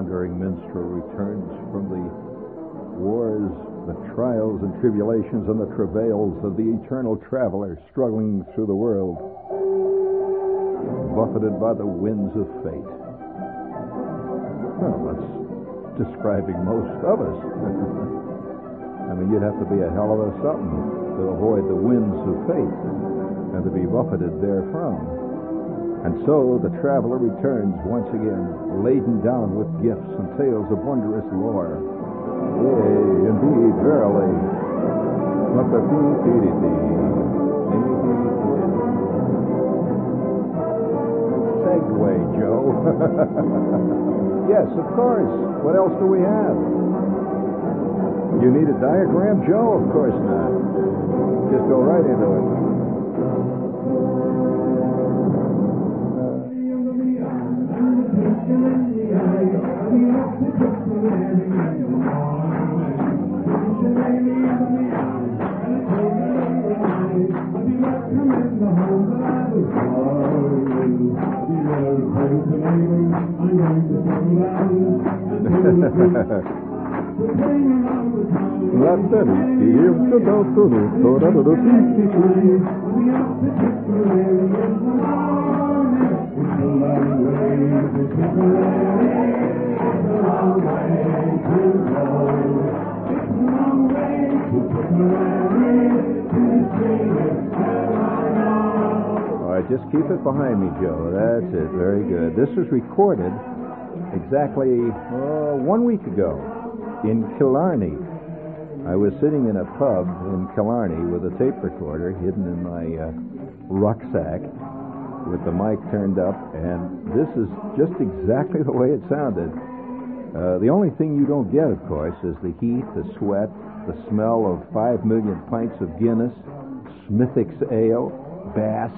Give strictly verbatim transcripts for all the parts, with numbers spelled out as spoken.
wandering minstrel returns from the wars, the trials and tribulations and the travails of the eternal traveler struggling through the world, buffeted by the winds of fate. Well, that's describing most of us. I mean, you'd have to be a hell of a something to avoid the winds of fate and to be buffeted therefrom. And so the traveler returns once again, laden down with gifts and tales of wondrous lore. Yea, indeed, verily. Segway, Joe. Yes, of course. What else do we have? You need a diagram, Joe? Of course not. Just go right into it. All right, just keep it behind me, Joe. That's it. Very good. This was recorded exactly uh, one week ago in Killarney. I was sitting in a pub in Killarney with a tape recorder hidden in my uh, rucksack with the mic turned up, and this is just exactly the way it sounded. Uh, the only thing you don't get, of course, is the heat, the sweat, the smell of five million pints of Guinness, Smithwick's Ale, Bass,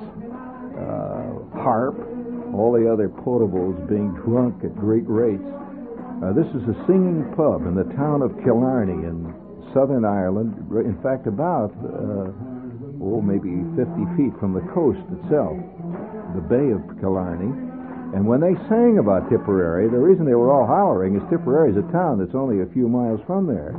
uh, Harp, all the other potables being drunk at great rates. Uh, this is a singing pub in the town of Killarney in Southern Ireland, in fact about, uh, oh, maybe fifty feet from the coast itself, the Bay of Killarney. And when they sang about Tipperary, the reason they were all hollering is Tipperary is a town that's only a few miles from there.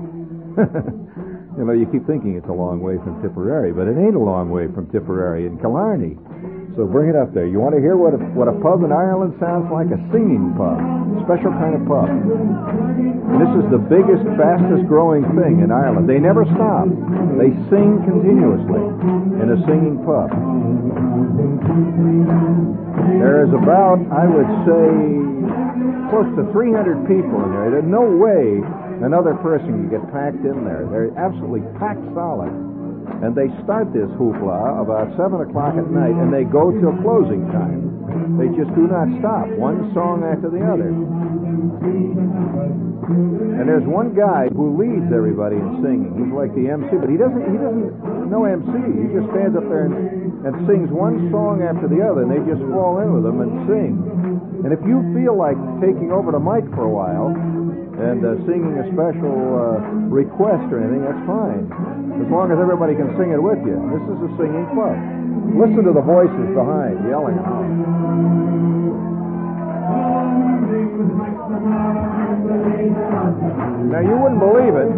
You know, you keep thinking it's a long way from Tipperary, but it ain't a long way from Tipperary in Killarney. So bring it up there. You want to hear what a, what a pub in Ireland sounds like? A singing pub. Special kind of pub. And this is the biggest, fastest growing thing in Ireland. They never stop. They sing continuously in a singing pub. There is about, I would say, close to three hundred people in there. There's no way another person can get packed in there. They're absolutely packed solid. And they start this hoopla about seven o'clock at night, and they go till closing time. They just do not stop, one song after the other. And there's one guy who leads everybody in singing. He's like the M C, but he doesn't, he doesn't, no M C. He just stands up there and, and sings one song after the other, and they just fall in with him and sing. And if you feel like taking over the mic for a while and uh, singing a special uh, request or anything, that's fine. As long as everybody can sing it with you. This is a singing club. Listen to the voices behind yelling out. Now, you wouldn't believe it.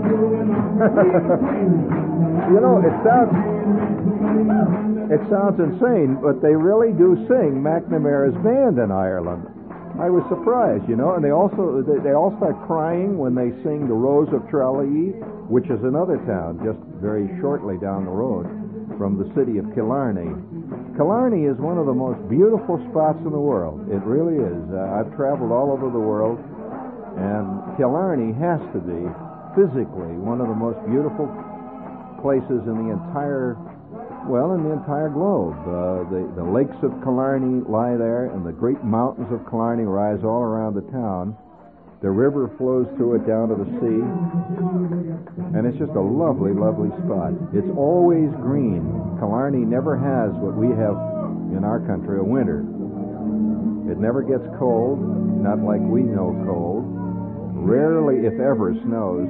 You know, it sounds it sounds insane, but they really do sing McNamara's band in Ireland. I was surprised, you know, and they also they, they all start crying when they sing The Rose of Tralee, which is another town just very shortly down the road from the city of Killarney. Killarney is one of the most beautiful spots in the world. It really is. Uh, I've traveled all over the world, and Killarney has to be physically one of the most beautiful places in the entire Well, in the entire globe. Uh, the, the lakes of Killarney lie there, and the great mountains of Killarney rise all around the town. The river flows through it down to the sea, and it's just a lovely, lovely spot. It's always green. Killarney never has what we have in our country, a winter. It never gets cold, not like we know cold. Rarely, if ever, snows.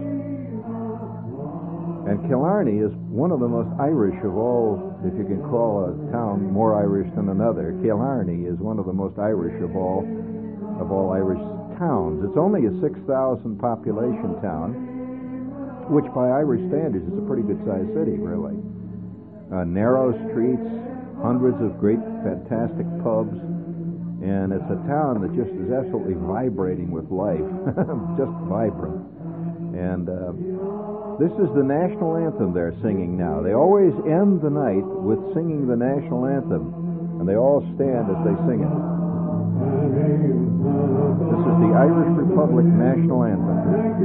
And Killarney is one of the most Irish of all, if you can call a town more Irish than another. Killarney is one of the most Irish of all, of all Irish towns. It's only a six thousand population town, which by Irish standards is a pretty good-sized city, really. Uh, narrow streets, hundreds of great, fantastic pubs, and it's a town that just is absolutely vibrating with life, just vibrant. And uh, this is the national anthem they're singing now. They always end the night with singing the national anthem, and they all stand as they sing it. This is the Irish Republic National Anthem.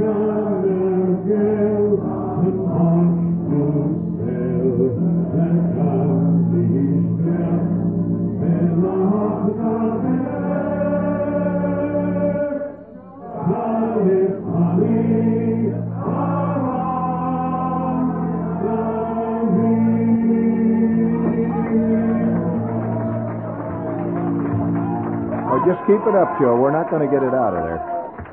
Just keep it up, Joe. We're not going to get it out of there.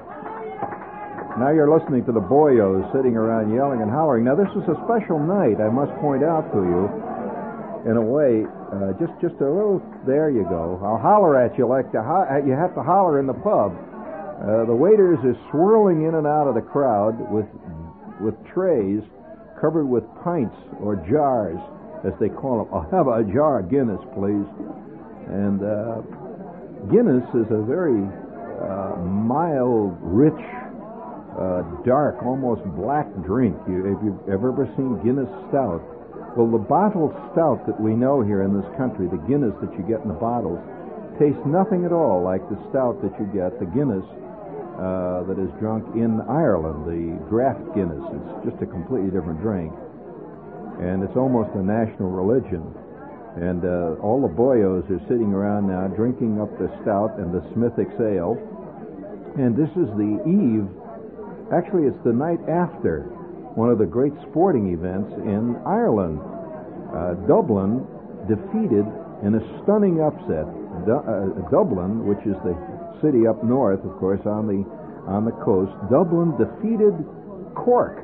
Now you're listening to the boyos sitting around yelling and hollering. Now this is a special night, I must point out to you. In a way, uh, just just a little. There you go. I'll holler at you like to ho- you have to holler in the pub. Uh, the waiters are swirling in and out of the crowd with with trays covered with pints or jars, as they call them. I'll have a jar of Guinness, please. And uh, Guinness is a very uh, mild, rich, uh, dark, almost black drink. You, if you've ever seen Guinness Stout, well, the bottled stout that we know here in this country, the Guinness that you get in the bottles, tastes nothing at all like the stout that you get, the Guinness uh, that is drunk in Ireland, the draft Guinness. It's just a completely different drink, and it's almost a national religion. And uh, all the boyos are sitting around now drinking up the stout and the Smithwick's ale. And this is the eve, actually it's the night after one of the great sporting events in Ireland. Uh, Dublin defeated in a stunning upset. Du- uh, Dublin, which is the city up north, of course, on the, on the coast, Dublin defeated Cork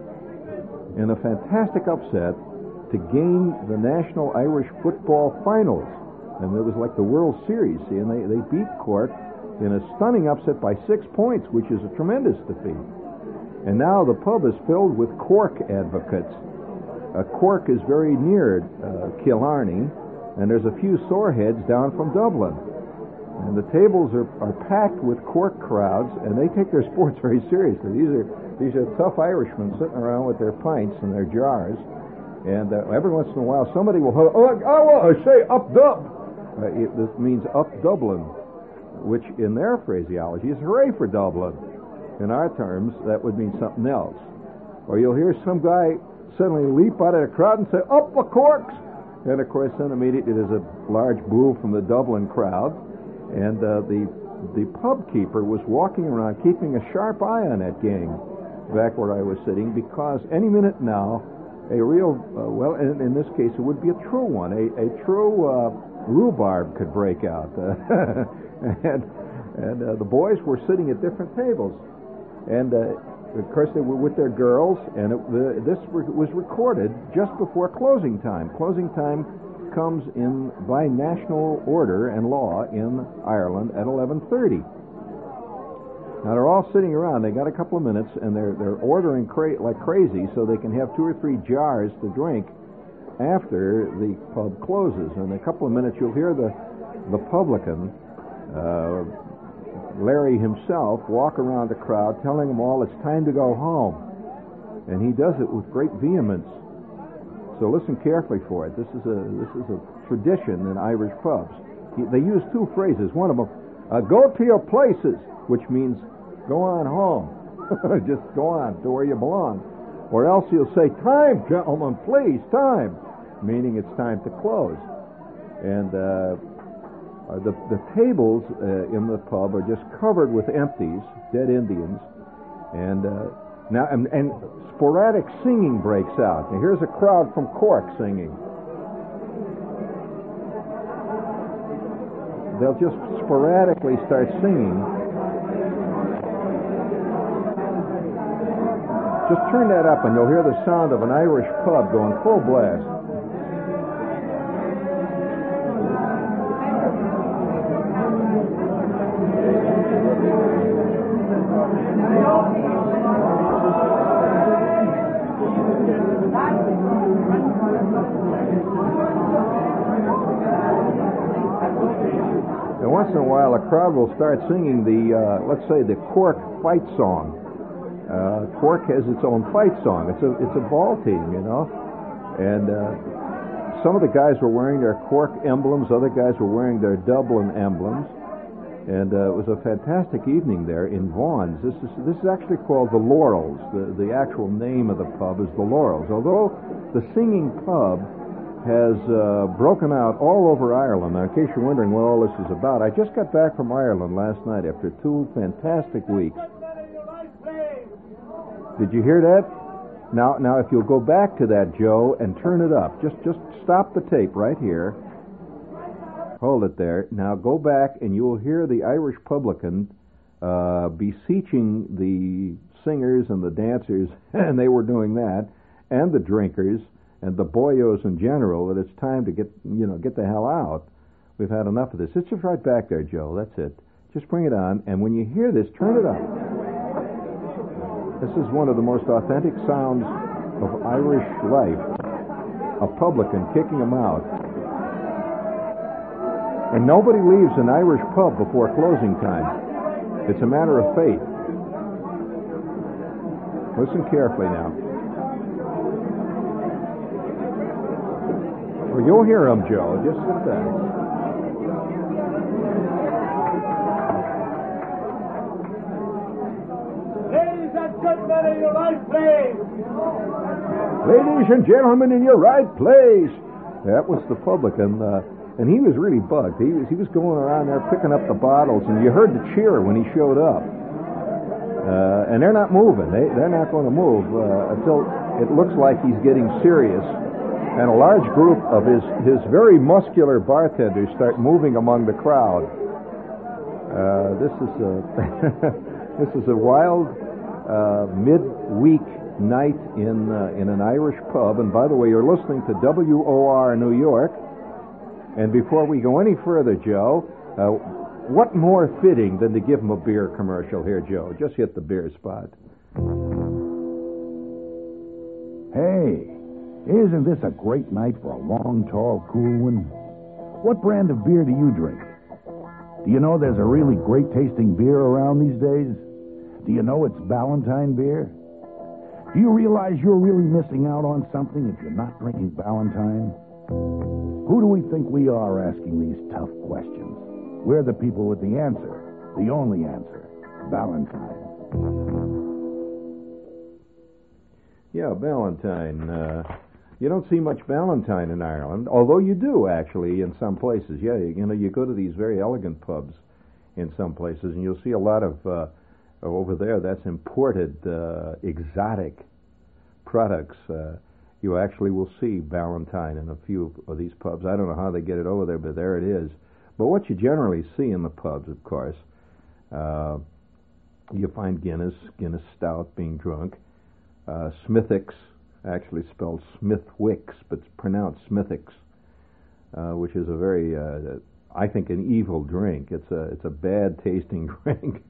in a fantastic upset to gain the National Irish Football Finals. And it was like the World Series, see, and they, they beat Cork in a stunning upset by six points, which is a tremendous defeat. And now the pub is filled with Cork advocates. Uh, Cork is very near uh, Killarney, and there's a few soreheads down from Dublin. And the tables are, are packed with Cork crowds, and they take their sports very seriously. These are, these are tough Irishmen sitting around with their pints and their jars. And uh, every once in a while, somebody will, oh, oh, I say, up Dub. Uh, it, this means up Dublin, which in their phraseology is hooray for Dublin. In our terms, that would mean something else. Or you'll hear some guy suddenly leap out of the crowd and say, up the Corks! And of course, then immediately there's a large boo from the Dublin crowd. And uh, the, the pub keeper was walking around keeping a sharp eye on that gang back where I was sitting, because any minute now, a real, uh, well, in, in this case, it would be a true one. A, a true uh, rhubarb could break out. Uh, and and uh, the boys were sitting at different tables. And, uh, of course, they were with their girls, and it, the, this re- was recorded just before closing time. Closing time comes in by national order and law in Ireland at eleven thirty. Now, they're all sitting around. They got a couple of minutes, and they're they're ordering cra- like crazy so they can have two or three jars to drink after the pub closes. And in a couple of minutes, you'll hear the the publican, uh, Larry himself, walk around the crowd telling them all it's time to go home. And he does it with great vehemence. So listen carefully for it. This is a this is a tradition in Irish pubs. He, they use two phrases. One of them, uh, go to your places, which means go on home. Just go on to where you belong. Or else you'll say, time, gentlemen, please, time, meaning it's time to close. And uh, the, the tables uh, in the pub are just covered with empties, dead Indians. And uh, now and, and sporadic singing breaks out. Now here's a crowd from Cork singing. They'll just sporadically start singing. Just turn that up and you'll hear the sound of an Irish pub going full blast. And once in a while, a crowd will start singing the, uh, let's say, the Cork fight song. Uh, Cork has its own fight song. It's a it's a ball team, you know. And uh, some of the guys were wearing their Cork emblems. Other guys were wearing their Dublin emblems. And uh, it was a fantastic evening there in Vaughan's. This is this is actually called the Laurels. The the actual name of the pub is the Laurels. Although the singing pub has uh, broken out all over Ireland. Now, in case you're wondering what all this is about, I just got back from Ireland last night after two fantastic weeks. Did you hear that? Now, now, if you'll go back to that, Joe, and turn it up. Just, just stop the tape right here. Hold it there. Now go back, and you will hear the Irish publican uh, beseeching the singers and the dancers, and they were doing that, and the drinkers and the boyos in general, that it's time to get, you know, get the hell out. We've had enough of this. It's just right back there, Joe. That's it. Just bring it on, and when you hear this, turn it up. This is one of the most authentic sounds of Irish life. A publican kicking him out. And nobody leaves an Irish pub before closing time. It's a matter of faith. Listen carefully now. Well, you'll hear him, Joe. Just sit back. In your right place. Ladies and gentlemen, in your right place. That was the publican, uh, and he was really bugged. He was he was going around there picking up the bottles, and you heard the cheer when he showed up. Uh, and they're not moving. They they're not going to move uh, until it looks like he's getting serious. And a large group of his his very muscular bartenders start moving among the crowd. Uh, this is a this is a wild. Uh, mid-week night in uh, in an Irish pub. And by the way, you're listening to W O R New York. And before we go any further, Joe, uh, what more fitting than to give him a beer commercial here, Joe? Just hit the beer spot. Hey, isn't this a great night for a long, tall, cool one? What brand of beer do you drink? Do you know there's a really great tasting beer around these days? Do you know it's Ballantine beer? Do you realize you're really missing out on something if you're not drinking Ballantine? Who do we think we are asking these tough questions? We're the people with the answer, the only answer, Ballantine. Yeah, Ballantine. Uh, you don't see much Ballantine in Ireland, although you do, actually, in some places. Yeah, you, you know, you go to these very elegant pubs in some places, and you'll see a lot of... Uh, Over there, that's imported uh, exotic products. Uh, you actually will see Ballantine in a few of these pubs. I don't know how they get it over there, but there it is. But what you generally see in the pubs, of course, uh, you find Guinness, Guinness Stout being drunk, uh, Smithwick's, actually spelled Smithwicks, but it's pronounced Smithwick's, uh, which is a very, uh, I think, an evil drink. It's a it's a bad tasting drink.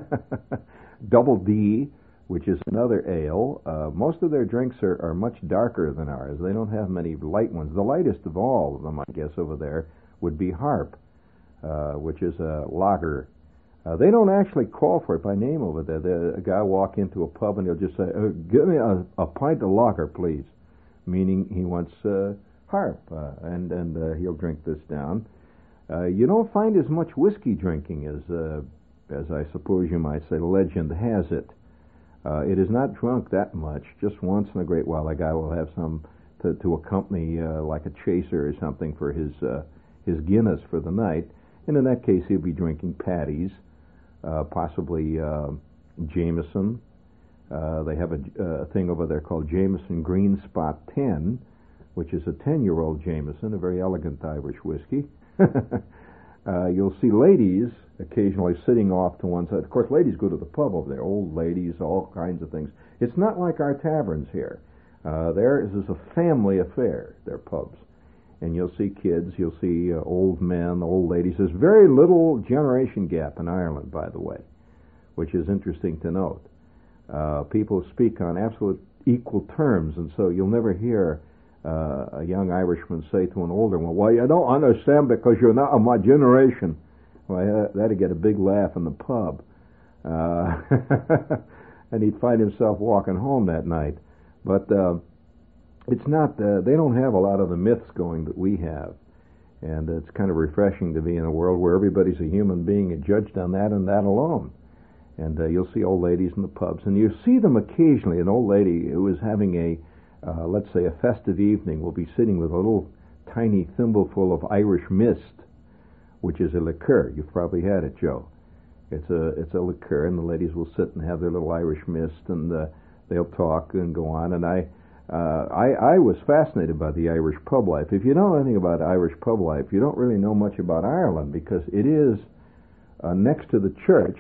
Double D, which is another ale. Uh, most of their drinks are, are much darker than ours. They don't have many light ones. The lightest of all of them, I guess, over there would be Harp, uh, which is a lager. Uh, they don't actually call for it by name over there. The, a guy will walk into a pub and he'll just say, uh, give me a, a pint of lager, please, meaning he wants uh, Harp, uh, and, and uh, he'll drink this down. Uh, you don't find as much whiskey drinking as... Uh, as I suppose you might say, legend has it. Uh, it is not drunk that much. Just once in a great while, a guy will have some to, to accompany, uh, like a chaser or something, for his uh, his Guinness for the night. And in that case, he'll be drinking Paddy's, uh, possibly uh, Jameson. Uh, they have a, a thing over there called Jameson Green Spot ten, which is a ten-year-old Jameson, a very elegant Irish whiskey. uh, you'll see ladies occasionally sitting off to one side. Of course, ladies go to the pub over there, old ladies, all kinds of things. It's not like our taverns here. Uh, theirs is a family affair, their pubs. And you'll see kids, you'll see uh, old men, old ladies. There's very little generation gap in Ireland, by the way, which is interesting to note. Uh, people speak on absolute equal terms, and so you'll never hear uh, a young Irishman say to an older one, well, you don't understand because you're not of my generation. Well, that'd get a big laugh in the pub. Uh, and he'd find himself walking home that night. But uh, it's not, uh, they don't have a lot of the myths going that we have. And it's kind of refreshing to be in a world where everybody's a human being and judged on that and that alone. And uh, you'll see old ladies in the pubs. And you see them occasionally. An old lady who is having a, uh, let's say, a festive evening will be sitting with a little tiny thimbleful of Irish mist, which is a liqueur. You've probably had it, Joe. It's a it's a liqueur, and the ladies will sit and have their little Irish mist, and uh, they'll talk and go on. And I, uh, I I was fascinated by the Irish pub life. If you don't know anything about Irish pub life, you don't really know much about Ireland, because it is uh, next to the church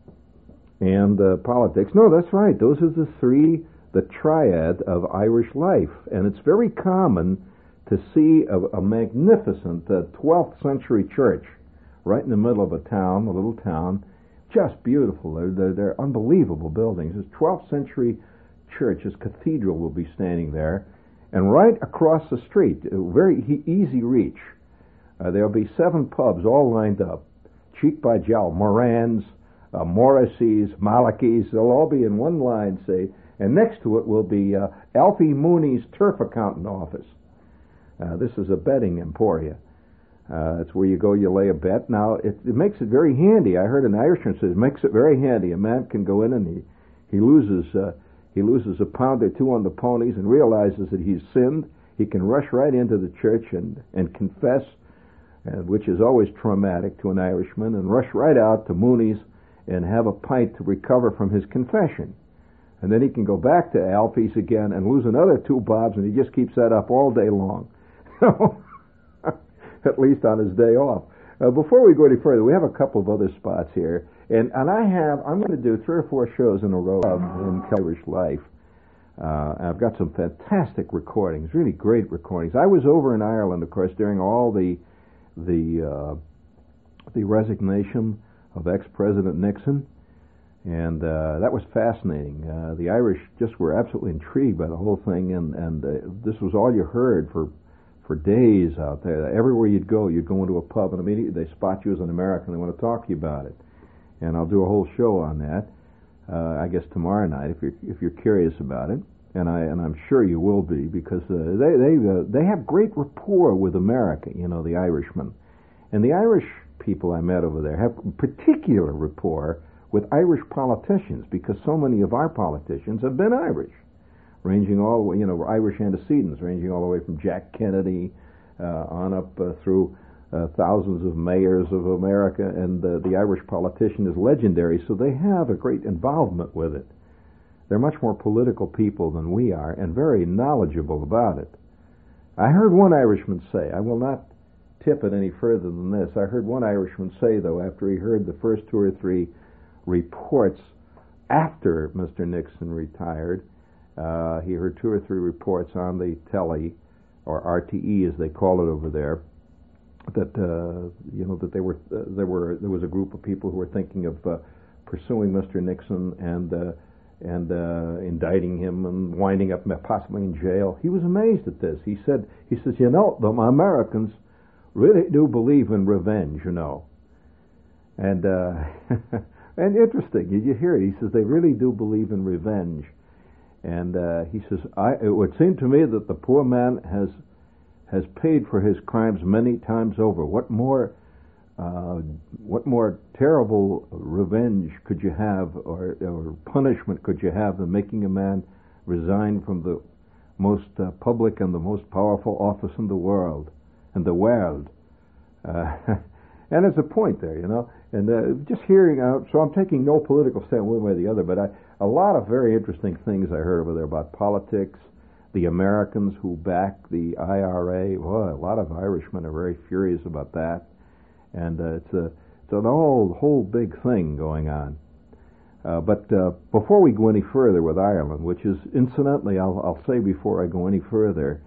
and uh, politics. No, that's right. Those are the three, the triad of Irish life, and it's very common to see a, a magnificent uh, twelfth century church right in the middle of a town, a little town. Just beautiful. They're, they're, they're unbelievable buildings. This twelfth century church, this cathedral, will be standing there. And right across the street, very easy reach, uh, there'll be seven pubs all lined up. Cheek by jowl. Moran's, uh, Morrissey's, Malachy's. They'll all be in one line, say. And next to it will be uh, Alfie Mooney's turf accountant office. Uh, this is a betting emporia. Uh, it's where you go, you lay a bet. Now, it, it makes it very handy. I heard an Irishman say it makes it very handy. A man can go in and he he loses uh, he loses a pound or two on the ponies and realizes that he's sinned. He can rush right into the church and and confess, uh, which is always traumatic to an Irishman, and rush right out to Mooney's and have a pint to recover from his confession. And then he can go back to Alfie's again and lose another two bobs, and he just keeps that up all day long. So. At least on his day off. Uh, before we go any further, we have a couple of other spots here, and and I have I'm going to do three or four shows in a row in Irish life. Uh, I've got some fantastic recordings, really great recordings. I was over in Ireland, of course, during all the the uh, the resignation of ex-President Nixon, and uh, that was fascinating. Uh, the Irish just were absolutely intrigued by the whole thing, and and uh, this was all you heard for. for days out there. Everywhere you'd go, you'd go into a pub, and immediately they spot you as an American. They want to talk to you about it. And I'll do a whole show on that, uh, I guess tomorrow night, if you're if you're curious about it. And I and I'm sure you will be, because uh, they they uh, they have great rapport with America. You know, the Irishmen, and the Irish people I met over there have particular rapport with Irish politicians, because so many of our politicians have been Irish. Ranging all the way, you know, Irish antecedents, ranging all the way from Jack Kennedy uh, on up uh, through uh, thousands of mayors of America, and uh, the Irish politician is legendary, so they have a great involvement with it. They're much more political people than we are, and very knowledgeable about it. I heard one Irishman say, I will not tip it any further than this, I heard one Irishman say, though, after he heard the first two or three reports after Mister Nixon retired, Uh, he heard two or three reports on the telly, or R T E as they call it over there, that uh, you know that they were uh, there were there was a group of people who were thinking of uh, pursuing Mister Nixon and uh, and uh, indicting him and winding up possibly in jail. He was amazed at this. He said he says you know the Americans really do believe in revenge, you know, and uh, and interesting. You, you hear it. He says they really do believe in revenge. And uh, he says, I, it would seem to me that the poor man has has paid for his crimes many times over. What more, uh, what more terrible revenge could you have, or, or punishment could you have, than making a man resign from the most uh, public and the most powerful office in the world, in the world? Uh, and there's a point there, you know. And uh, just hearing out, so I'm taking no political stand one way or the other, but I. A lot of very interesting things I heard over there about politics, the Americans who back the I R A. Well, a lot of Irishmen are very furious about that, and uh, it's a it's a whole whole big thing going on. Uh, but uh, before we go any further with Ireland, which is incidentally, I'll, I'll say before I go any further,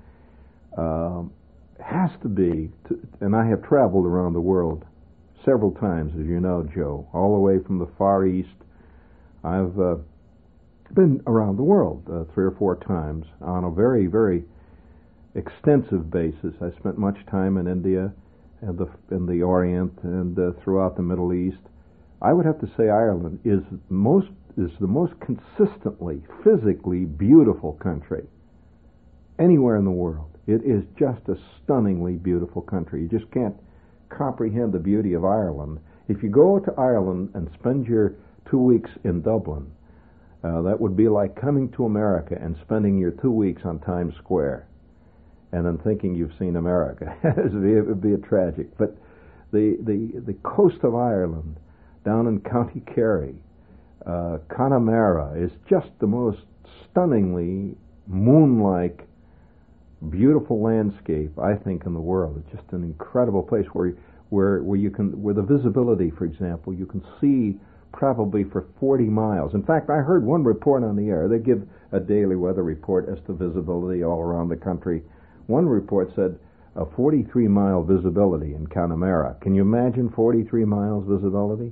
uh, has to be, to, and I have traveled around the world several times, as you know, Joe, all the way from the Far East. I've uh, been around the world uh, three or four times on a very, very extensive basis. I spent much time in India, and the in the Orient and uh, throughout the Middle East, I would have to say Ireland is most is the most consistently, physically beautiful country anywhere in the world. It is just a stunningly beautiful country. You just can't comprehend the beauty of Ireland. If you go to Ireland and spend your two weeks in Dublin, uh, that would be like coming to America and spending your two weeks on Times Square and then thinking you've seen America. It would be a tragic. But the, the, the coast of Ireland, down in County Kerry, uh, Connemara, is just the most stunningly moon-like, beautiful landscape, I think, in the world. It's just an incredible place where where where you can where the visibility, for example, you can see probably for forty miles. In fact, I heard one report on the air. They give a daily weather report as to visibility all around the country. One report said a forty-three mile visibility in Connemara. Can you imagine forty-three miles visibility?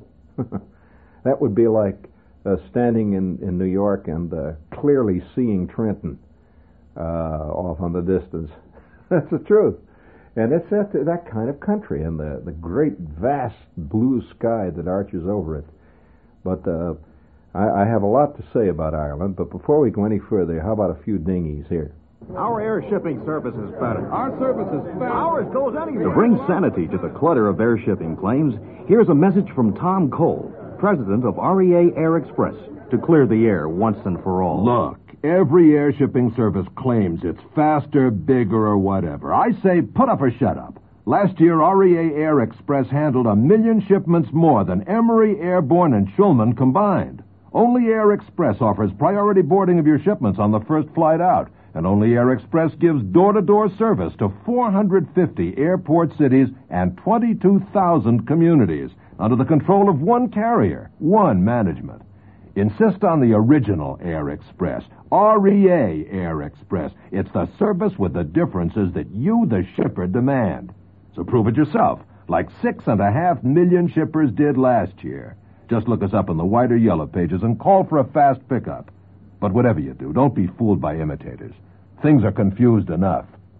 That would be like uh, standing in, in New York and uh, clearly seeing Trenton uh, off on the distance. That's the truth. And it's that, that kind of country and the, the great, vast blue sky that arches over it. But uh, I, I have a lot to say about Ireland, but before we go any further, how about a few dingies here? Our air shipping service is better. Our service is fast. Ours goes anywhere. To bring sanity to the clutter of air shipping claims, here's a message from Tom Cole, president of R E A Air Express, to clear the air once and for all. Look, every air shipping service claims it's faster, bigger, or whatever. I say put up or shut up. Last year, R E A Air Express handled a million shipments more than Emory, Airborne, and Schulman combined. Only Air Express offers priority boarding of your shipments on the first flight out. And only Air Express gives door-to-door service to four hundred fifty airport cities and twenty-two thousand communities under the control of one carrier, one management. Insist on the original Air Express, R E A Air Express. It's the service with the differences that you, the shipper, demand. So prove it yourself, like six and a half million shippers did last year. Just look us up in the white or yellow pages and call for a fast pickup. But whatever you do, don't be fooled by imitators. Things are confused enough.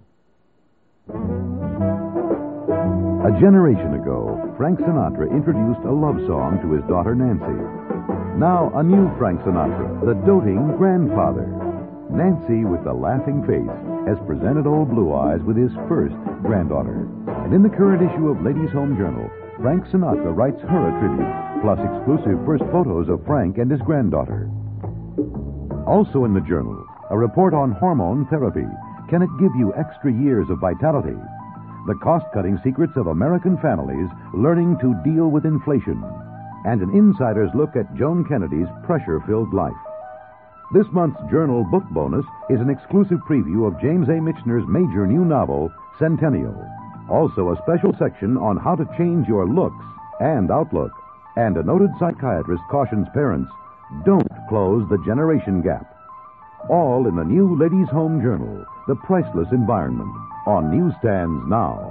A generation ago, Frank Sinatra introduced a love song to his daughter Nancy. Now, a new Frank Sinatra, the doting grandfather. Nancy, with the laughing face, has presented Old Blue Eyes with his first granddaughter. And in the current issue of Ladies' Home Journal, Frank Sinatra writes her a tribute, plus exclusive first photos of Frank and his granddaughter. Also in the journal, a report on hormone therapy. Can it give you extra years of vitality? The cost-cutting secrets of American families learning to deal with inflation. And an insider's look at Joan Kennedy's pressure-filled life. This month's journal book bonus is an exclusive preview of James A. Michener's major new novel, Centennial. Also a special section on how to change your looks and outlook. And a noted psychiatrist cautions parents, don't close the generation gap. All in the new Ladies' Home Journal, The Priceless Environment, on newsstands now.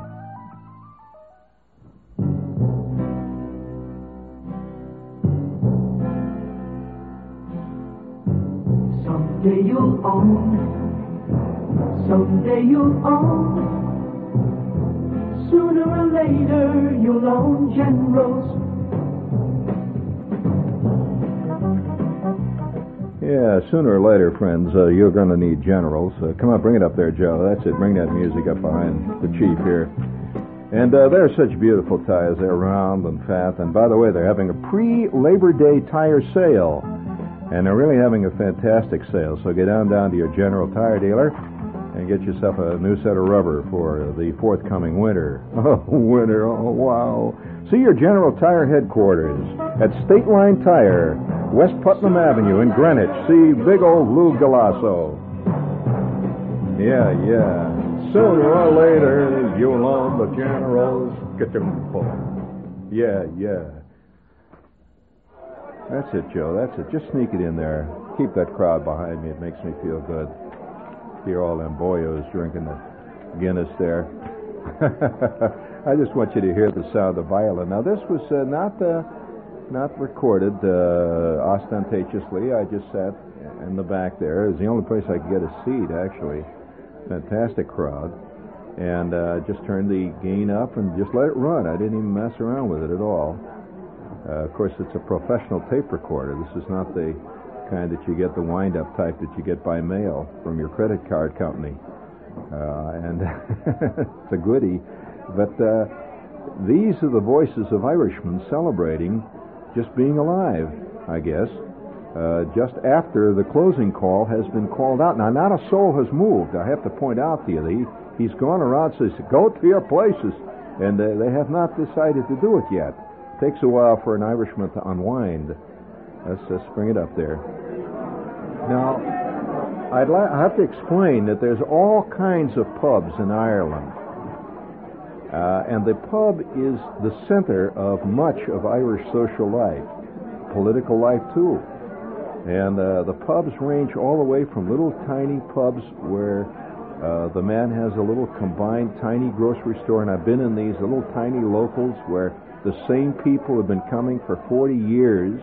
Someday you'll own, someday you'll own, sooner or later you'll own Generals. Yeah, sooner or later, friends, uh, you're going to need generals. Uh, come on, bring it up there, Joe. That's it. Bring that music up behind the chief here. And uh, they're such beautiful tires. They're round and fat. And by the way, they're having a pre-Labor Day tire sale. And they're really having a fantastic sale. So get on down to your General Tire dealer and get yourself a new set of rubber for the forthcoming winter. Oh, winter. Oh, wow. See your General Tire headquarters at State Line Tire, West Putnam Avenue in Greenwich. See big old Lou Galasso. Yeah, yeah. Sooner or later, you'll own the Generals. Get them full. Yeah, yeah. That's it, Joe. That's it. Just sneak it in there. Keep that crowd behind me. It makes me feel good. Hear all them boyos drinking the Guinness there. I just want you to hear the sound of violin. Now, this was uh, not uh, not recorded uh, ostentatiously. I just sat in the back there. It was the only place I could get a seat, actually. Fantastic crowd. and uh, just turned the gain up and just let it run. I didn't even mess around with it at all. Uh, of course, it's a professional tape recorder. This is not the kind that you get, the wind-up type that you get by mail from your credit card company. Uh, and it's a goodie. But uh, these are the voices of Irishmen celebrating just being alive, I guess, uh, just after the closing call has been called out. Now, not a soul has moved. I have to point out to you, he, he's gone around and says, go to your places. And uh, they have not decided to do it yet. It takes a while for an Irishman to unwind. Let's just bring it up there. Now, I'd li- I have to explain that there's all kinds of pubs in Ireland. Uh, and the pub is the center of much of Irish social life, political life too. And uh, the pubs range all the way from little tiny pubs where uh, the man has a little combined tiny grocery store, and I've been in these little tiny locals where the same people have been coming for forty years,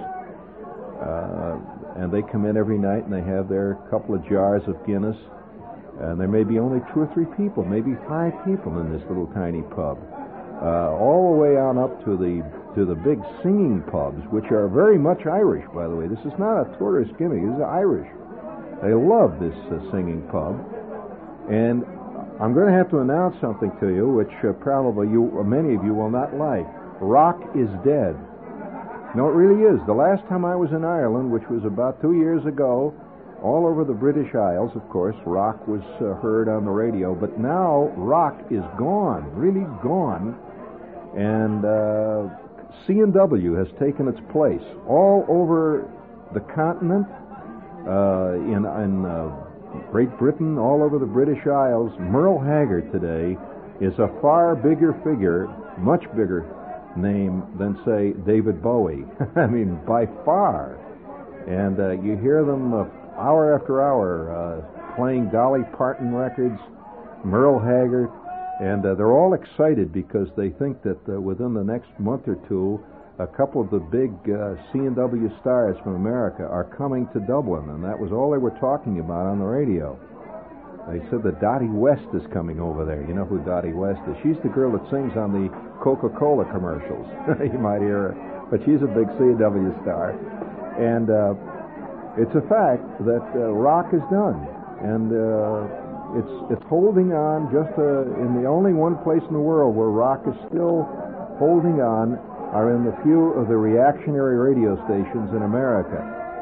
uh, and they come in every night and they have their couple of jars of Guinness. And there may be only two or three people, maybe five people in this little tiny pub. Uh, all the way on up to the to the big singing pubs, which are very much Irish, by the way. This is not a tourist gimmick. This is Irish. They love this uh, singing pub. And I'm going to have to announce something to you, which uh, probably you, or many of you will not like. Rock is dead. No, it really is. The last time I was in Ireland, which was about two years ago, all over the British Isles, of course, rock was uh, heard on the radio, but now rock is gone, really gone, and uh, C and W has taken its place all over the continent, uh, in, in uh, Great Britain, all over the British Isles. Merle Haggard today is a far bigger figure, much bigger name than, say, David Bowie. I mean, by far. And uh, you hear them uh, hour after hour, uh, playing Dolly Parton records, Merle Haggard, and uh, they're all excited because they think that uh, within the next month or two, a couple of the big uh, C and W stars from America are coming to Dublin, and that was all they were talking about on the radio. They said that Dottie West is coming over there. You know who Dottie West is? She's the girl that sings on the Coca-Cola commercials. You might hear her, but she's a big C and W star. And uh, it's a fact that uh, rock is done, and uh, it's it's holding on just uh, in the only one place in the world where rock is still holding on are in the few of the reactionary radio stations in America.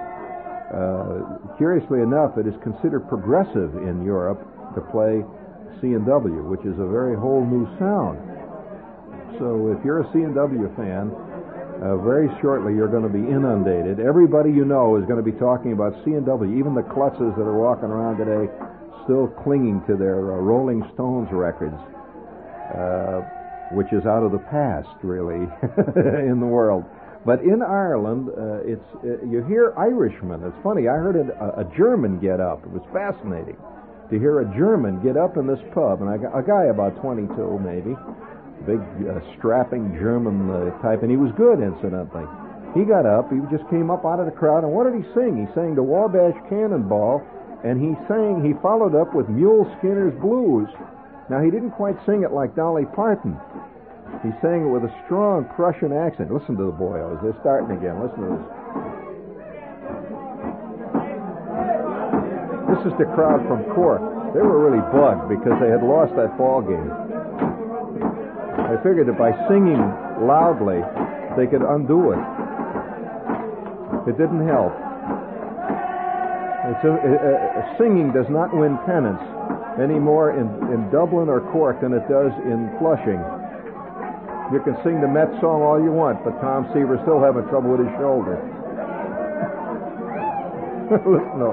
Uh, curiously enough, it is considered progressive in Europe to play C and W, which is a very whole new sound. So if you're a C and W fan, Uh, very shortly, you're going to be inundated. Everybody you know is going to be talking about C and W. Even the klutzes that are walking around today still clinging to their uh, Rolling Stones records, uh, which is out of the past, really, in the world. But in Ireland, uh, it's uh, you hear Irishmen. It's funny. I heard a, a German get up. It was fascinating to hear a German get up in this pub, and I, a guy about twenty-two, maybe. Big, uh, strapping German uh, type, and he was good, incidentally. He got up, he just came up out of the crowd, and what did he sing? He sang the Wabash Cannonball, and he sang, he followed up with Mule Skinner's Blues. Now, he didn't quite sing it like Dolly Parton. He sang it with a strong Prussian accent. Listen to the boyos, they're starting again. Listen to this. This is the crowd from Cork. They were really bugged because they had lost that ball game. I figured that by singing loudly, they could undo it. It didn't help. It's a, a, a, singing does not win pennants any more in, in Dublin or Cork than it does in Flushing. You can sing the Met song all you want, but Tom Seaver's still having trouble with his shoulder. No.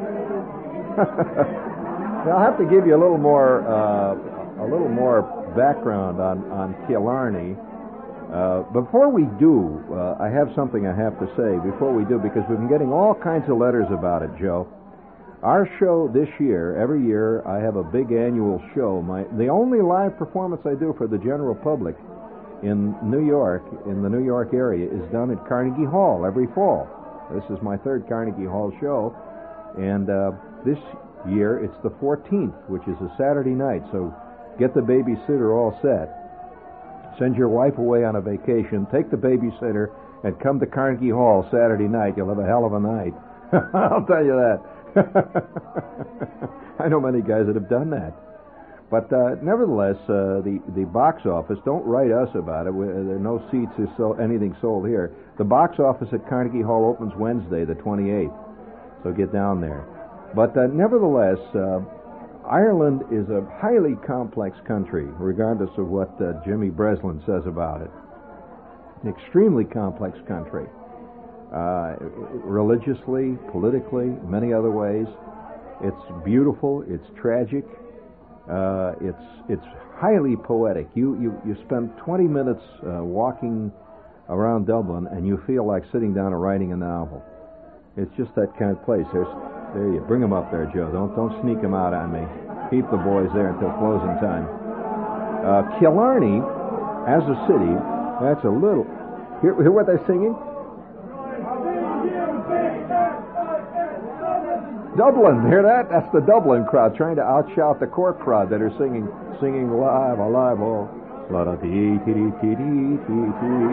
Now, I'll have to give you a little more, uh, a little more background on, on Killarney. Uh, before we do, uh, I have something I have to say before we do, because we've been getting all kinds of letters about it, Joe. Our show this year, every year, I have a big annual show. My the only live performance I do for the general public in New York, in the New York area, is done at Carnegie Hall every fall. This is my third Carnegie Hall show, and uh, this year it's the fourteenth, which is a Saturday night, so get the babysitter all set, send your wife away on a vacation, take the babysitter, and come to Carnegie Hall Saturday night. You'll have a hell of a night. I'll tell you that. I know many guys that have done that. But uh, nevertheless, uh, the, the box office, don't write us about it. There are no seats or so, anything sold here. The box office at Carnegie Hall opens Wednesday, the twenty-eighth. So get down there. But uh, nevertheless, uh, Ireland is a highly complex country, regardless of what uh, Jimmy Breslin says about it. An extremely complex country. Uh, religiously, politically, many other ways. It's beautiful. It's tragic. Uh, it's it's highly poetic. You you, you spend twenty minutes uh, walking around Dublin, and you feel like sitting down and writing a novel. It's just that kind of place. There's there you bring them up there, Joe. Don't don't sneak them out on me. Keep the boys there until closing time. Uh, Killarney, as a city, that's a little. Hear, hear what they're singing? Dublin, hear that? That's the Dublin crowd trying to outshout the Cork crowd that are singing, singing live, alive, oh, la da dee dee dee dee dee dee.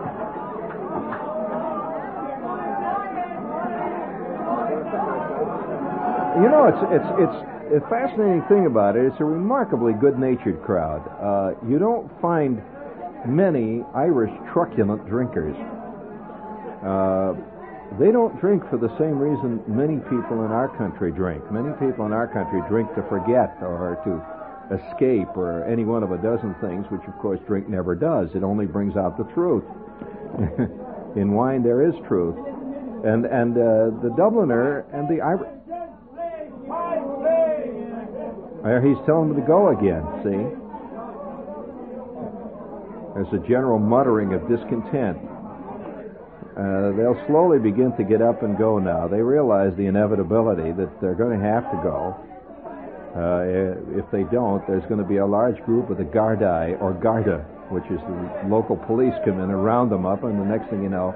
You know, it's it's it's a fascinating thing about it. It's a remarkably good-natured crowd. Uh, you don't find many Irish truculent drinkers. Uh, They don't drink for the same reason many people in our country drink. Many people in our country drink to forget or to escape or any one of a dozen things, which of course drink never does. It only brings out the truth. In wine there is truth. And and uh, the Dubliner and the Irish... There, he's telling them to go again, see? There's a general muttering of discontent. Uh, they'll slowly begin to get up and go now. They realize the inevitability that they're going to have to go. Uh, if they don't, there's going to be a large group of the Gardaí, or Garda, which is the local police, come in and round them up, and the next thing you know,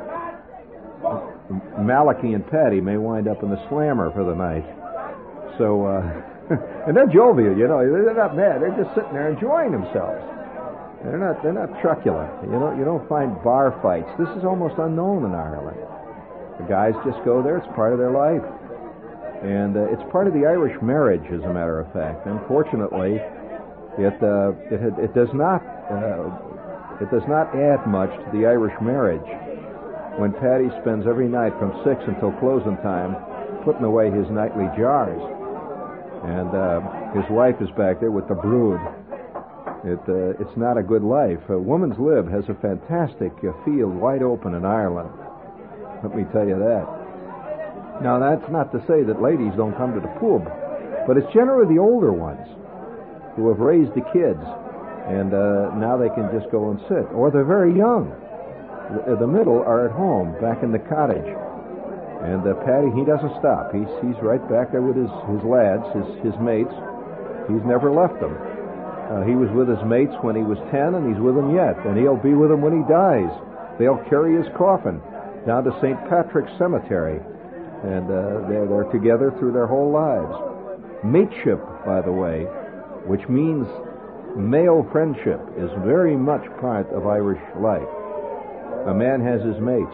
Malachi and Patty may wind up in the slammer for the night. So, uh, and they're jovial, you know. They're not mad. They're just sitting there enjoying themselves. They're not. They're not truculent. You know. You don't find bar fights. This is almost unknown in Ireland. The guys just go there. It's part of their life, and uh, it's part of the Irish marriage, as a matter of fact. Unfortunately, it uh, it had, it does not uh, it does not add much to the Irish marriage when Paddy spends every night from six until closing time putting away his nightly jars, and uh, his wife is back there with the brood. It, uh, it's not a good life. Uh, Woman's Lib has a fantastic uh, field wide open in Ireland. Let me tell you that. Now, that's not to say that ladies don't come to the pub, but it's generally the older ones who have raised the kids, and uh, now they can just go and sit. Or they're very young. The, the middle are at home, back in the cottage. And uh, Paddy, he doesn't stop. He's, he's right back there with his, his lads, his, his mates. He's never left them. Uh, he was with his mates when he was ten, and he's with them yet, and he'll be with them when he dies. They'll carry his coffin down to Saint Patrick's Cemetery, and uh, they're, they're together through their whole lives. Mateship, by the way, which means male friendship, is very much part of Irish life. A man has his mates,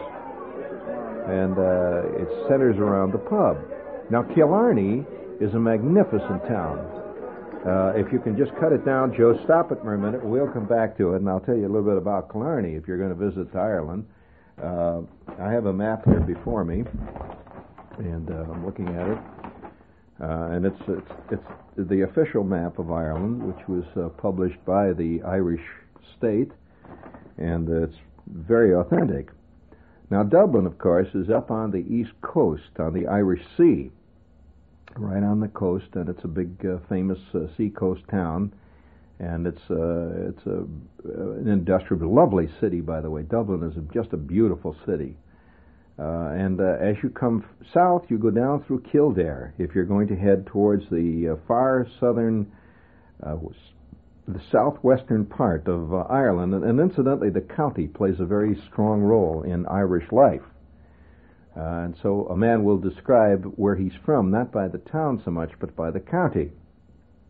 and uh, it centers around the pub. Now, Killarney is a magnificent town. Uh, if you can just cut it down, Joe, stop it for a minute. We'll come back to it, and I'll tell you a little bit about Killarney if you're going to visit Ireland. Uh, I have a map here before me, and uh, I'm looking at it. Uh, and it's, it's it's the official map of Ireland, which was uh, published by the Irish state, and uh, it's very authentic. Now, Dublin, of course, is up on the east coast, on the Irish Sea. Right on the coast, and it's a big, uh, famous uh, seacoast town, and it's uh, it's a uh, an industrial, lovely city, by the way. Dublin is a, just a beautiful city, uh, and uh, as you come f- south, you go down through Kildare if you're going to head towards the uh, far southern, uh, the southwestern part of uh, Ireland, and, and incidentally, the county plays a very strong role in Irish life. Uh, and so a man will describe where he's from, not by the town so much, but by the county.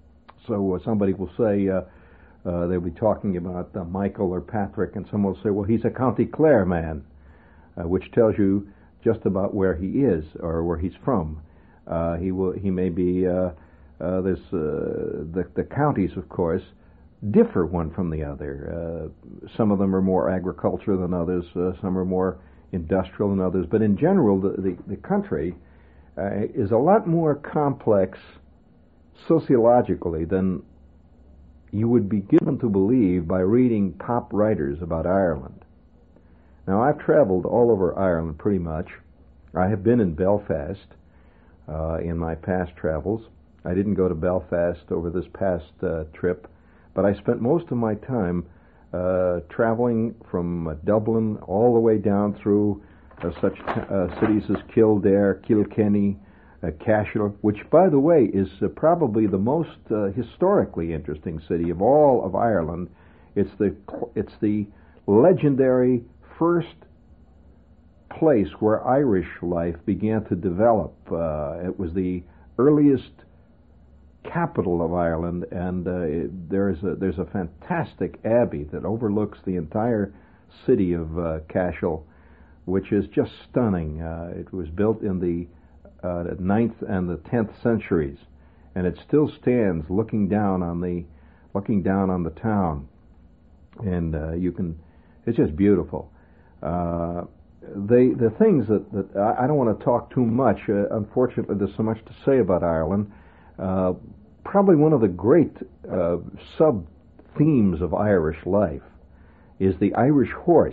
So uh, somebody will say, uh, uh, they'll be talking about uh, Michael or Patrick, and someone will say, well, he's a County Clare man, uh, which tells you just about where he is or where he's from. Uh, he will. He may be. Uh, uh, there's uh, the the counties, of course, differ one from the other. Uh, some of them are more agriculture than others. Uh, some are more industrial than others. But in general, the the, the country uh, is a lot more complex sociologically than you would be given to believe by reading top writers about Ireland. Now, I've traveled all over Ireland pretty much. I have been in Belfast uh, in my past travels. I didn't go to Belfast over this past uh, trip, but I spent most of my time uh, traveling from uh, Dublin all the way down through uh, such t- uh, cities as Kildare, Kilkenny, uh, Cashel, which, by the way, is uh, probably the most uh, historically interesting city of all of Ireland. It's the it's the legendary first place where Irish life began to develop. Uh, it was the earliest capital of Ireland, and uh, it, there's a there's a fantastic abbey that overlooks the entire city of uh, Cashel, which is just stunning. Uh, it was built in the uh, ninth and the tenth centuries, and it still stands looking down on the looking down on the town, and uh, you can. It's just beautiful. Uh, the the things that, that I, I don't want to talk too much. Uh, unfortunately, there's so much to say about Ireland. Uh, probably one of the great uh, sub-themes of Irish life is the Irish horse.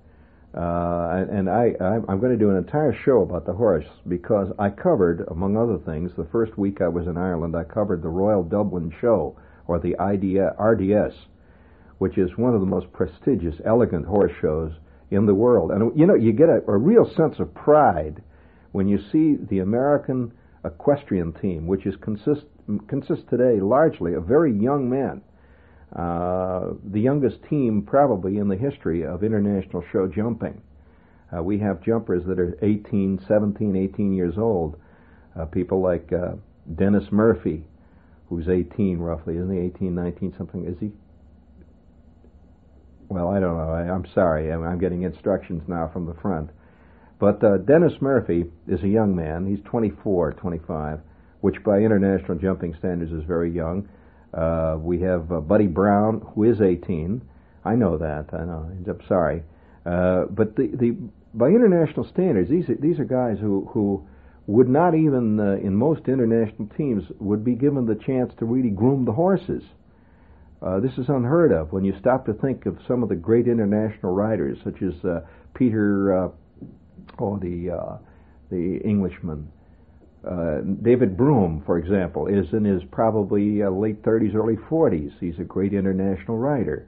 Uh, and I, I'm going to do an entire show about the horse because I covered, among other things, the first week I was in Ireland, I covered the Royal Dublin Show, or the R D S, which is one of the most prestigious, elegant horse shows in the world. And, you know, you get a, a real sense of pride when you see the American equestrian team, which is consist, consists today largely of very young men. Uh, the youngest team probably in the history of international show jumping. Uh, we have jumpers that are eighteen, seventeen, eighteen years old. Uh, people like uh, Dennis Murphy, who's eighteen roughly. Isn't he eighteen, nineteen, something? Is he? Well, I don't know. I, I'm sorry. I'm, I'm getting instructions now from the front. But uh, Dennis Murphy is a young man. He's twenty-four, twenty-five, which by international jumping standards is very young. Uh, we have uh, Buddy Brown, who is eighteen. I know that. I know. I'm sorry. Uh, but the, the by international standards, these are, these are guys who, who would not even, uh, in most international teams, would be given the chance to really groom the horses. Uh, this is unheard of when you stop to think of some of the great international riders, such as uh, Peter, uh, oh, the uh, the Englishman, uh, David Broom, for example, is in his probably uh, late thirties, early forties. He's a great international rider.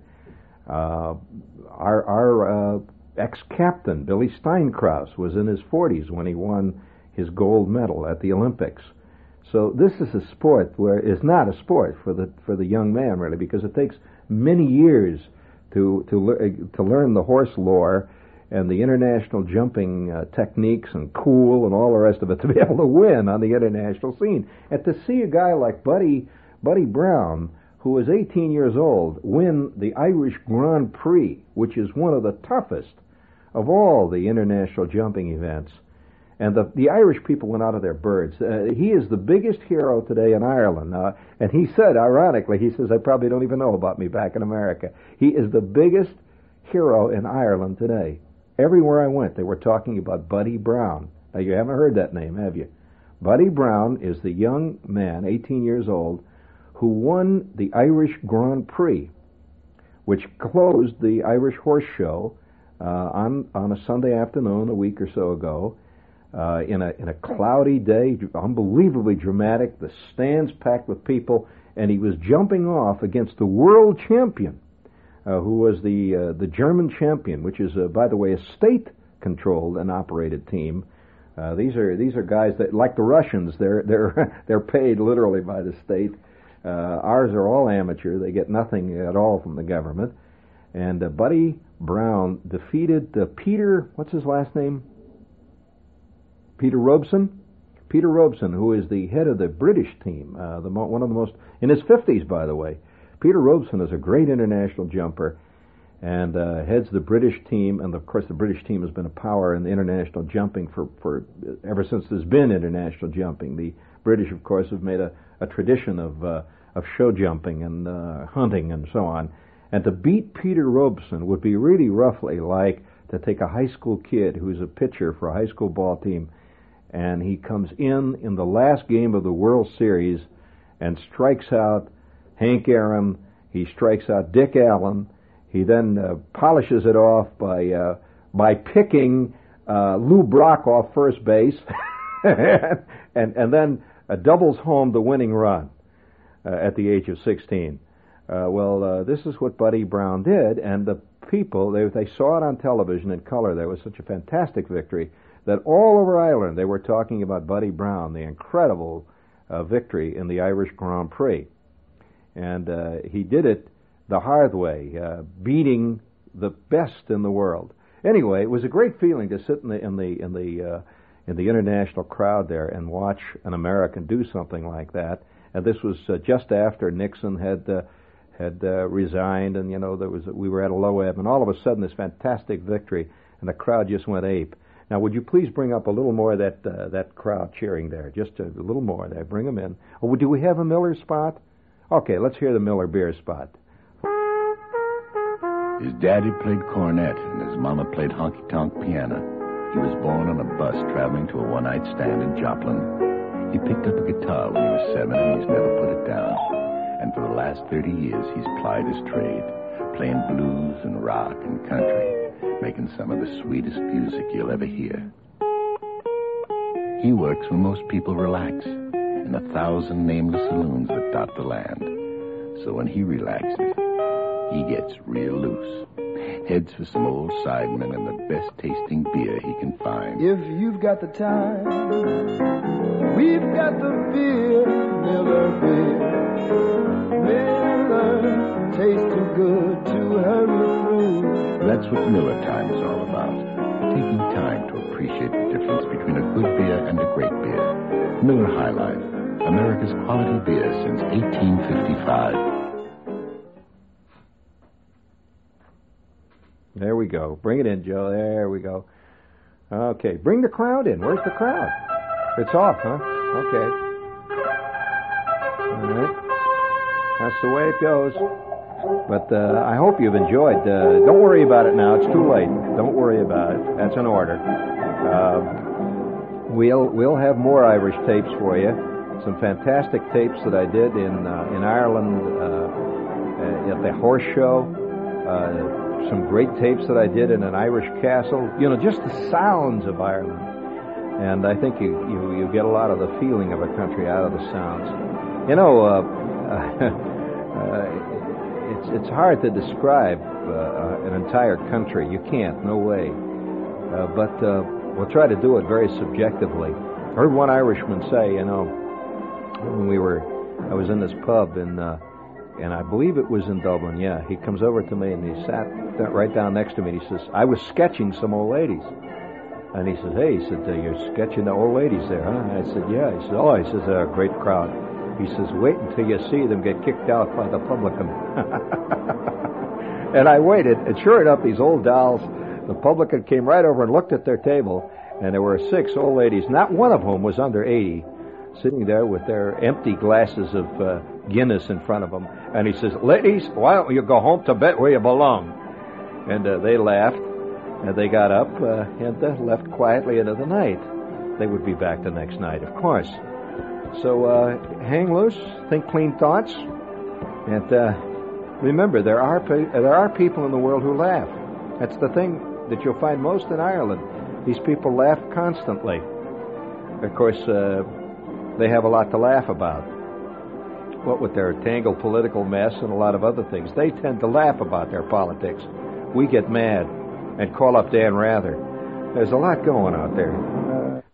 Uh, our our uh, ex-captain, Billy Steinkraus, was in his forties when he won his gold medal at the Olympics. So this is a sport where it's not a sport for the for the young man really, because it takes many years to to to learn the horse lore and the international jumping uh, techniques and cool and all the rest of it to be able to win on the international scene. And to see a guy like Buddy Buddy Brown, who is eighteen years old, win the Irish Grand Prix, which is one of the toughest of all the international jumping events. And the, the Irish people went out of their birds. Uh, he is the biggest hero today in Ireland. Uh, and he said, ironically, he says, I probably don't even know about me back in America. He is the biggest hero in Ireland today. Everywhere I went, they were talking about Buddy Brown. Now, you haven't heard that name, have you? Buddy Brown is the young man, eighteen years old, who won the Irish Grand Prix, which closed the Irish Horse Show uh, on, on a Sunday afternoon a week or so ago. Uh, in a in a cloudy day, unbelievably dramatic, the stands packed with people, and he was jumping off against the world champion, uh, who was the uh, the German champion, which is, uh, by the way, a state-controlled and operated team. Uh, these are these are guys that, like the Russians, they're they're they're paid literally by the state. Uh, ours are all amateur; they get nothing at all from the government. And uh, Buddy Brown defeated uh, Peter. What's his last name? Peter Robson? Peter Robeson, who is the head of the British team, uh, the mo- one of the most, in his fifties, by the way. Peter Robeson is a great international jumper and uh, heads the British team. And, of course, the British team has been a power in the international jumping for, for ever since there's been international jumping. The British, of course, have made a, a tradition of uh, of show jumping and uh, hunting and so on. And to beat Peter Robeson would be really roughly like to take a high school kid who's a pitcher for a high school ball team, and he comes in in the last game of the World Series and strikes out Hank Aaron. He strikes out Dick Allen. He then uh, polishes it off by uh, by picking uh, Lou Brock off first base, and and then uh, doubles home the winning run uh, at the age of sixteen. Uh, well, uh, this is what Buddy Brown did, and the people, they, they saw it on television in color. There was such a fantastic victory that all over Ireland they were talking about Buddy Brown, the incredible uh, victory in the Irish Grand Prix. And uh, he did it the hard way, uh, beating the best in the world. Anyway, it was a great feeling to sit in the in the in the uh, in the international crowd there and watch an American do something like that. And this was uh, just after Nixon had uh, had uh, resigned, and you know there was we were at a low ebb, and all of a sudden this fantastic victory, and the crowd just went ape. Now, would you please bring up a little more of that uh, that crowd cheering there, just a, a little more there. Bring them in. Oh, do we have a Miller spot? Okay, let's hear the Miller beer spot. His daddy played cornet, and his mama played honky-tonk piano. He was born on a bus traveling to a one-night stand in Joplin. He picked up a guitar when he was seven, and he's never put it down. And for the last thirty years, he's plied his trade, playing blues and rock and country, making some of the sweetest music you'll ever hear. He works when most people relax, in a thousand nameless saloons that dot the land. So when he relaxes, he gets real loose. Heads for some old sidemen and the best tasting beer he can find. If you've got the time, we've got the beer, Miller beer. Miller tastes too good to hurry through. That's what Miller Time is all about. Taking time to appreciate the difference between a good beer and a great beer. Miller High Life, America's quality beer since eighteen fifty-five. There we go. Bring it in, Joe. There we go. Okay, bring the crowd in. Where's the crowd? It's off, huh? Okay. All right. That's the way it goes. But uh, I hope you've enjoyed. Uh, don't worry about it now. It's too late. Don't worry about it. That's an order. Uh, we'll we'll have more Irish tapes for you. Some fantastic tapes that I did in uh, in Ireland uh, at the Horse Show. Uh, some great tapes that I did in an Irish castle. You know, just the sounds of Ireland. And I think you, you, you get a lot of the feeling of a country out of the sounds. You know, uh, uh, it's it's hard to describe uh, an entire country. You can't, no way. Uh, but uh, we'll try to do it very subjectively. I heard one Irishman say, you know, when we were, I was in this pub in, uh, and I believe it was in Dublin, yeah. He comes over to me and he sat right down next to me and he says, I was sketching some old ladies. And he says, hey, he said, uh, you're sketching the old ladies there, huh? And I said, yeah. He said, oh, he says, they're a great crowd. He says, wait until you see them get kicked out by the publican. And I waited, and sure enough, these old dolls, the publican came right over and looked at their table, and there were six old ladies, not one of whom was under eighty, sitting there with their empty glasses of uh, Guinness in front of them. And he says, ladies, why don't you go home to bed where you belong? And uh, they laughed, and they got up uh, and uh, left quietly into the night. They would be back the next night, of course. So uh, hang loose, think clean thoughts, and uh, remember, there are pe- there are people in the world who laugh. That's the thing that you'll find most in Ireland. These people laugh constantly. Of course, uh, they have a lot to laugh about. What with their tangled political mess and a lot of other things, they tend to laugh about their politics. We get mad and call up Dan Rather. There's a lot going out there. Uh,